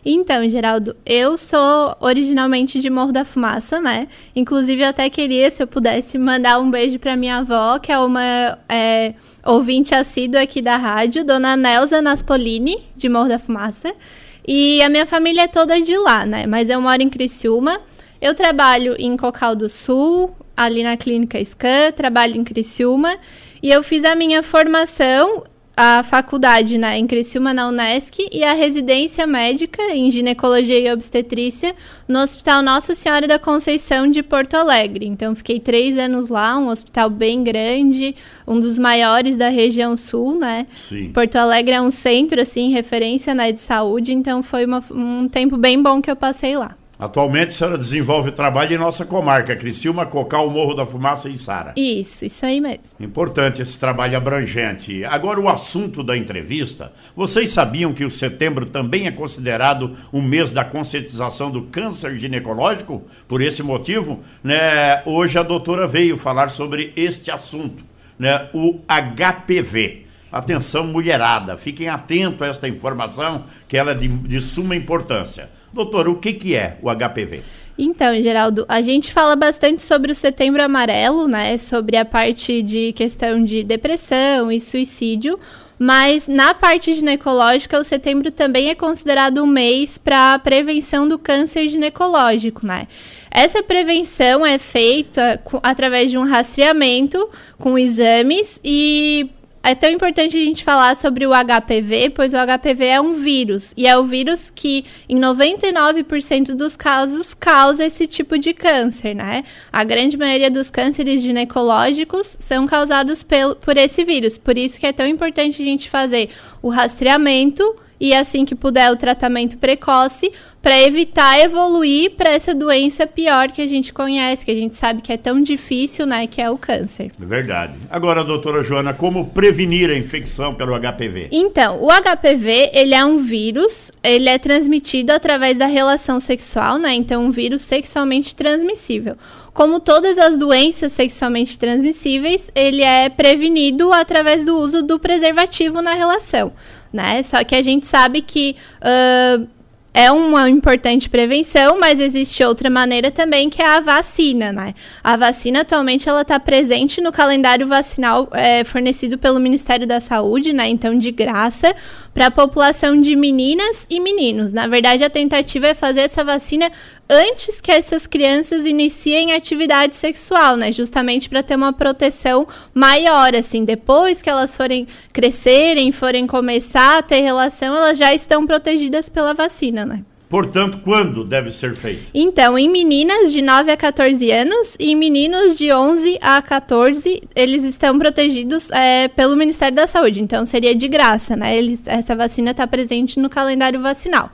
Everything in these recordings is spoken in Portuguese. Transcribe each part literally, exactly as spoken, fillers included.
Então, Geraldo, eu sou originalmente de Morro da Fumaça, né? Inclusive, eu até queria, se eu pudesse, mandar um beijo pra minha avó, que é uma é, ouvinte assídua aqui da rádio, Dona Nelza Naspolini, de Morro da Fumaça. E a minha família é toda de lá, né? Mas eu moro em Criciúma. Eu trabalho em Cocal do Sul, ali na Clínica Scan, trabalho em Criciúma. E eu fiz a minha formação, a faculdade, né, em Criciúma, na Unesc, e a residência médica em ginecologia e obstetrícia no Hospital Nossa Senhora da Conceição de Porto Alegre. Então, fiquei três anos lá, um hospital bem grande, um dos maiores da região sul, né? Sim. Porto Alegre é um centro, assim, referência, né, de saúde, então foi uma, um tempo bem bom que eu passei lá. Atualmente, a senhora desenvolve trabalho em nossa comarca, Criciúma, Cocal, Morro da Fumaça e Sara. Isso, isso aí mesmo. Importante esse trabalho abrangente. Agora, o assunto da entrevista. Vocês sabiam que o setembro também é considerado um mês da conscientização do câncer ginecológico? Por esse motivo, né, hoje a doutora veio falar sobre este assunto, né, o H P V. Atenção, mulherada, fiquem atentos a esta informação, que ela é de, de suma importância. Doutora, o que, que é o H P V? Então, Geraldo, a gente fala bastante sobre o Setembro Amarelo, né? Sobre a parte de questão de depressão e suicídio, mas na parte ginecológica, o setembro também é considerado um mês para a prevenção do câncer ginecológico, né? Essa prevenção é feita com, através de um rastreamento com exames e... É tão importante a gente falar sobre o H P V, pois o H P V é um vírus. E é o vírus que, em noventa e nove por cento dos casos, causa esse tipo de câncer, né? A grande maioria dos cânceres ginecológicos são causados pel- por esse vírus. Por isso que é tão importante a gente fazer o rastreamento e, assim que puder, o tratamento precoce, para evitar evoluir para essa doença pior que a gente conhece, que a gente sabe que é tão difícil, né, que é o câncer. É verdade. Agora, doutora Joana, como prevenir a infecção pelo H P V? Então, o H P V, ele é um vírus, ele é transmitido através da relação sexual, né, então um vírus sexualmente transmissível. Como todas as doenças sexualmente transmissíveis, ele é prevenido através do uso do preservativo na relação, né, só que a gente sabe que... Uh, É uma importante prevenção, mas existe outra maneira também, que é a vacina, né? A vacina, atualmente, ela está presente no calendário vacinal é, fornecido pelo Ministério da Saúde, né? Então, de graça, para a população de meninas e meninos. Na verdade, a tentativa é fazer essa vacina antes que essas crianças iniciem atividade sexual, né? Justamente para ter uma proteção maior, assim. Depois que elas forem crescerem, forem começar a ter relação, elas já estão protegidas pela vacina, né? Portanto, quando deve ser feito? Então, em meninas de nove a quatorze anos e em meninos de onze a quatorze, eles estão protegidos é, pelo Ministério da Saúde. Então, seria de graça, né? Eles, essa vacina está presente no calendário vacinal.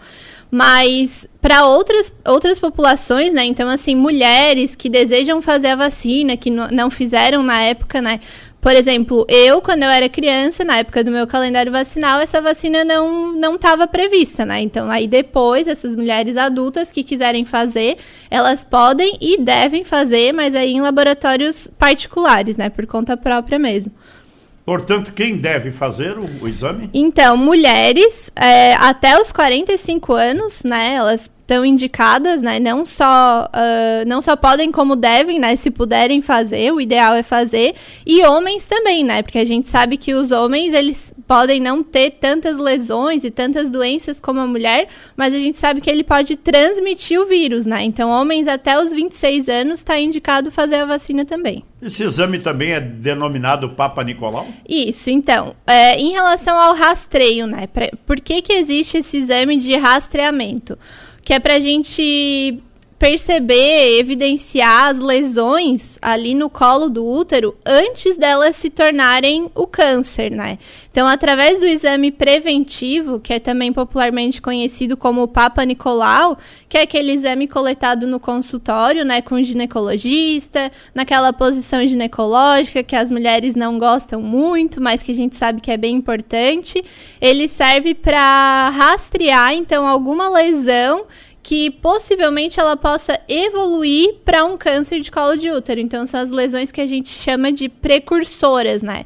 Mas para outras, outras populações, né? Então, assim, mulheres que desejam fazer a vacina, que n- não fizeram na época, né? Por exemplo, eu, quando eu era criança, na época do meu calendário vacinal, essa vacina não não estava prevista, né? Então, aí depois, essas mulheres adultas que quiserem fazer, elas podem e devem fazer, mas aí em laboratórios particulares, né? Por conta própria mesmo. Portanto, quem deve fazer o, o exame? Então, mulheres é, até os quarenta e cinco anos, né? Elas estão indicadas, né? Não só, uh, não só podem, como devem, né? Se puderem fazer, o ideal é fazer. E homens também, né? Porque a gente sabe que os homens, eles podem não ter tantas lesões e tantas doenças como a mulher, mas a gente sabe que ele pode transmitir o vírus, né? Então, homens até os vinte e seis anos está indicado fazer a vacina também. Esse exame também é denominado Papa Nicolau? Isso, então, é, em relação ao rastreio, né? Pra, por que que existe esse exame de rastreamento? Que é pra gente perceber, evidenciar as lesões ali no colo do útero antes delas se tornarem o câncer, né? Então, através do exame preventivo, que é também popularmente conhecido como Papa Nicolau, que é aquele exame coletado no consultório, né, com o ginecologista, naquela posição ginecológica que as mulheres não gostam muito, mas que a gente sabe que é bem importante, ele serve para rastrear, então, alguma lesão que possivelmente ela possa evoluir para um câncer de colo de útero. Então, são as lesões que a gente chama de precursoras, né?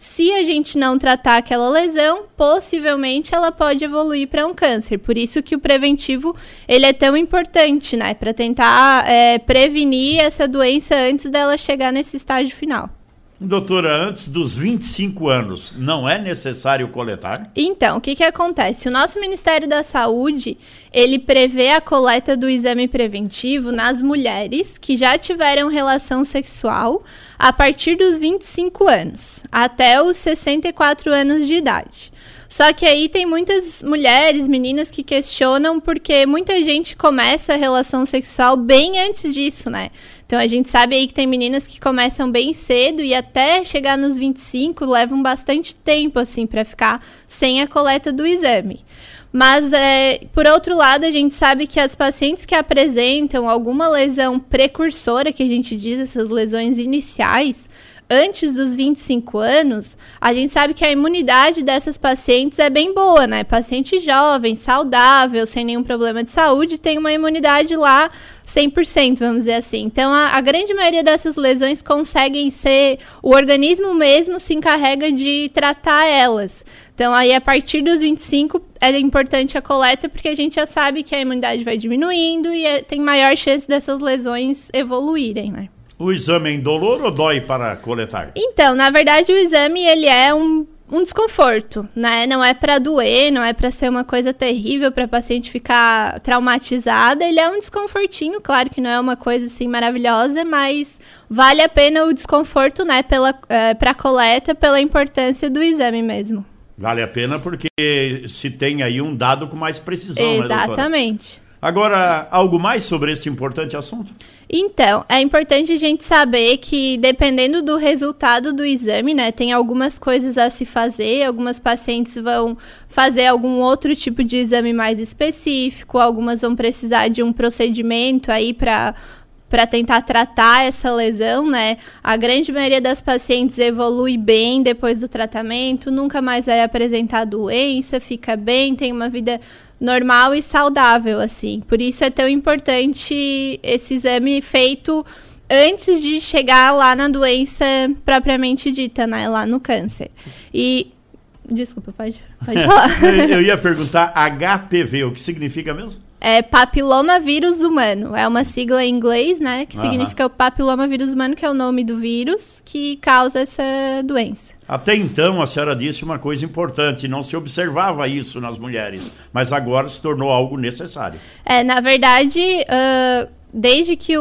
se a gente não tratar aquela lesão, possivelmente ela pode evoluir para um câncer. Por isso que o preventivo ele é tão importante, né? Para tentar é, prevenir essa doença antes dela chegar nesse estágio final. Doutora, antes dos vinte e cinco anos, não é necessário coletar? Então, o que que acontece? O nosso Ministério da Saúde, ele prevê a coleta do exame preventivo nas mulheres que já tiveram relação sexual a partir dos vinte e cinco anos, até os sessenta e quatro anos de idade. Só que aí tem muitas mulheres, meninas que questionam porque muita gente começa a relação sexual bem antes disso, né? Então a gente sabe aí que tem meninas que começam bem cedo e até chegar nos vinte e cinco levam bastante tempo, assim, para ficar sem a coleta do exame. Mas, é, por outro lado, a gente sabe que as pacientes que apresentam alguma lesão precursora, que a gente diz, essas lesões iniciais, antes dos vinte e cinco anos, a gente sabe que a imunidade dessas pacientes é bem boa, né? Paciente jovem, saudável, sem nenhum problema de saúde, tem uma imunidade lá cem por cento, vamos dizer assim. Então, a, a grande maioria dessas lesões conseguem ser... O organismo mesmo se encarrega de tratar elas. Então, aí, a partir dos vinte e cinco, é importante a coleta, porque a gente já sabe que a imunidade vai diminuindo e é, tem maior chance dessas lesões evoluírem, né? O exame é indolor ou dói para coletar? Então, na verdade, o exame ele é um, um desconforto, né? Não é para doer, não é para ser uma coisa terrível para a paciente ficar traumatizada. Ele é um desconfortinho, claro que não é uma coisa assim maravilhosa, mas vale a pena o desconforto, né? Pela, é, para a coleta, pela importância do exame mesmo. Vale a pena porque se tem aí um dado com mais precisão, né, doutora? Exatamente. Agora, algo mais sobre este importante assunto? Então, é importante a gente saber que, dependendo do resultado do exame, né, tem algumas coisas a se fazer, algumas pacientes vão fazer algum outro tipo de exame mais específico, algumas vão precisar de um procedimento aí para... para tentar tratar essa lesão, né? A grande maioria das pacientes evolui bem depois do tratamento, nunca mais vai apresentar doença, fica bem, tem uma vida normal e saudável, assim. Por isso é tão importante esse exame feito antes de chegar lá na doença propriamente dita, né? Lá no câncer. E... Desculpa, pode, pode falar. Eu ia perguntar H P V, o que significa mesmo? É papilomavírus humano. É uma sigla em inglês, né? Que Aham. significa o papilomavírus humano, que é o nome do vírus que causa essa doença. Até então, a senhora disse uma coisa importante, não se observava isso nas mulheres, mas agora se tornou algo necessário. É, na verdade, uh, desde que o...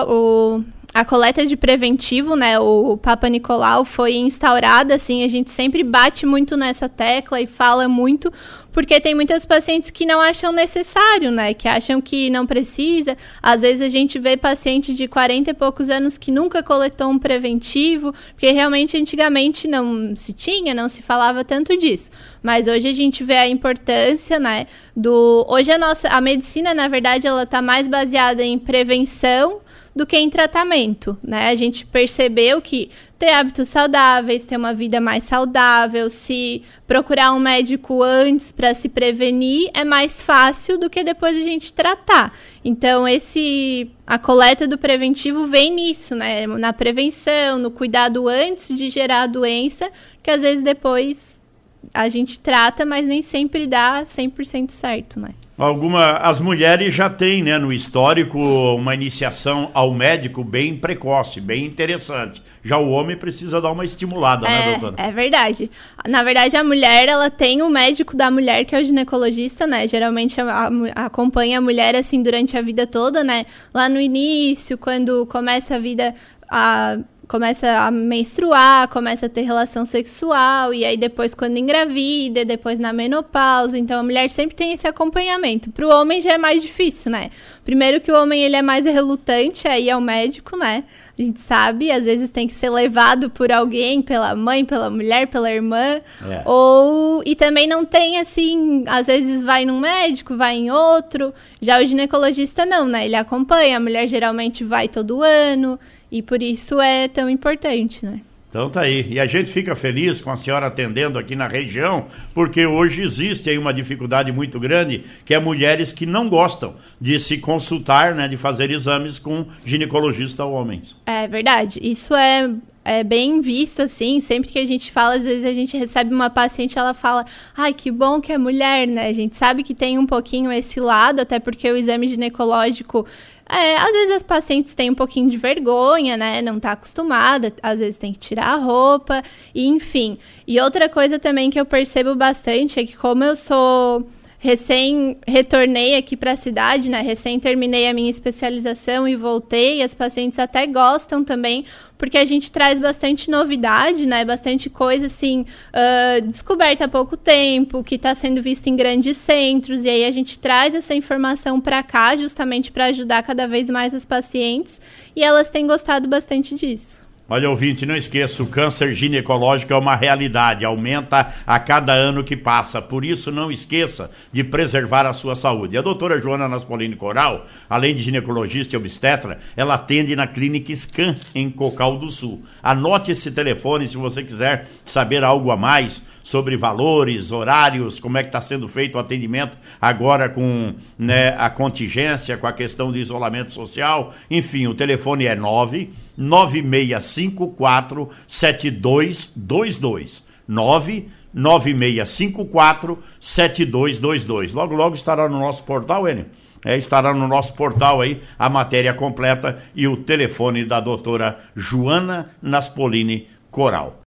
o a coleta de preventivo, né, o Papa Nicolau foi instaurada, assim, a gente sempre bate muito nessa tecla e fala muito, porque tem muitas pacientes que não acham necessário, né, que acham que não precisa. Às vezes a gente vê pacientes de quarenta e poucos anos que nunca coletou um preventivo, porque realmente antigamente não se tinha, não se falava tanto disso. Mas hoje a gente vê a importância, né, do... Hoje a nossa, a medicina, na verdade, ela está mais baseada em prevenção do que em tratamento, né? A gente percebeu que ter hábitos saudáveis, ter uma vida mais saudável, se procurar um médico antes para se prevenir é mais fácil do que depois a gente tratar. Então, esse, a coleta do preventivo vem nisso, né? Na prevenção, no cuidado antes de gerar a doença, que às vezes depois a gente trata, mas nem sempre dá cem por cento certo, né? Alguma, as mulheres já têm, né, no histórico uma iniciação ao médico bem precoce, bem interessante. Já o homem precisa dar uma estimulada, é, né, doutora? É verdade. Na verdade, a mulher, ela tem o médico da mulher, que é o ginecologista, né? Geralmente a, a, acompanha a mulher, assim, durante a vida toda, né? Lá no início, quando começa a vida... A, começa a menstruar, começa a ter relação sexual, e aí depois quando engravida, depois na menopausa. Então a mulher sempre tem esse acompanhamento. Para o homem já é mais difícil, né? Primeiro que o homem ele é mais relutante aí ao médico, né? A gente sabe, às vezes tem que ser levado por alguém, pela mãe, pela mulher, pela irmã. É. Ou... E também não tem, assim, às vezes vai num médico, vai em outro. Já o ginecologista não, né? Ele acompanha, a mulher geralmente vai todo ano. E por isso é tão importante, né? Então tá aí. E a gente fica feliz com a senhora atendendo aqui na região, porque hoje existe aí uma dificuldade muito grande, que é mulheres que não gostam de se consultar, né, de fazer exames com ginecologista homens. É verdade. Isso é... é bem visto, assim, sempre que a gente fala, às vezes a gente recebe uma paciente, ela fala, ai, que bom que é mulher, né? A gente sabe que tem um pouquinho esse lado, até porque o exame ginecológico, é, às vezes as pacientes têm um pouquinho de vergonha, né? Não tá acostumada, às vezes tem que tirar a roupa, e enfim. E outra coisa também que eu percebo bastante é que como eu sou... Recém retornei aqui para a cidade, né? Recém terminei a minha especialização e voltei. As pacientes até gostam também, porque a gente traz bastante novidade, né? Bastante coisa, assim, uh, descoberta há pouco tempo, que está sendo vista em grandes centros. E aí a gente traz essa informação para cá, justamente para ajudar cada vez mais as pacientes. E elas têm gostado bastante disso. Olha, ouvinte, não esqueça, o câncer ginecológico é uma realidade, aumenta a cada ano que passa. Por isso, não esqueça de preservar a sua saúde. A doutora Joana Naspolini Coral, além de ginecologista e obstetra, ela atende na Clínica Scan, em Cocal do Sul. Anote esse telefone se você quiser saber algo a mais sobre valores, horários, como é que está sendo feito o atendimento agora com, né, a contingência, com a questão do isolamento social. Enfim, o telefone é nove nove seis cinco quatro sete dois dois dois. nove nove seis cinco quatro sete dois dois dois. Logo, logo estará no nosso portal, Enio. É, estará no nosso portal aí a matéria completa e o telefone da doutora Joana Naspolini Coral.